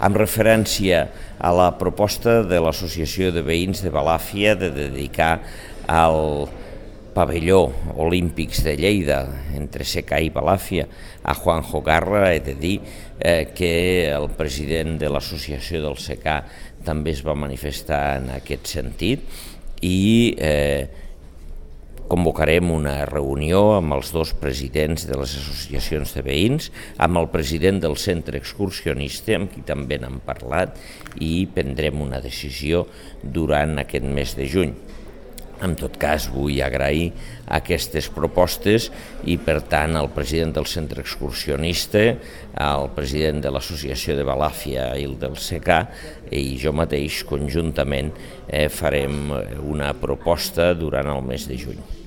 amb referència a la proposta de l'Associació de Veïns de Balàfia de dedicar al pavelló olímpics de Lleida, entre Secà i Balàfia, a Juanjo Garra, he de dir que el president de l'associació del Secà també es va manifestar en aquest sentit i convocarem una reunió amb els dos presidents de les associacions de veïns, amb el president del centre excursionista, amb qui també n'hem parlat, i prendrem una decisió durant aquest mes de juny. En tot cas, vull agrair aquestes propostes i, per tant, el president del centre excursionista, el president de l'associació de Balàfia i el del Secà i jo mateix conjuntament farem una proposta durant el mes de juny.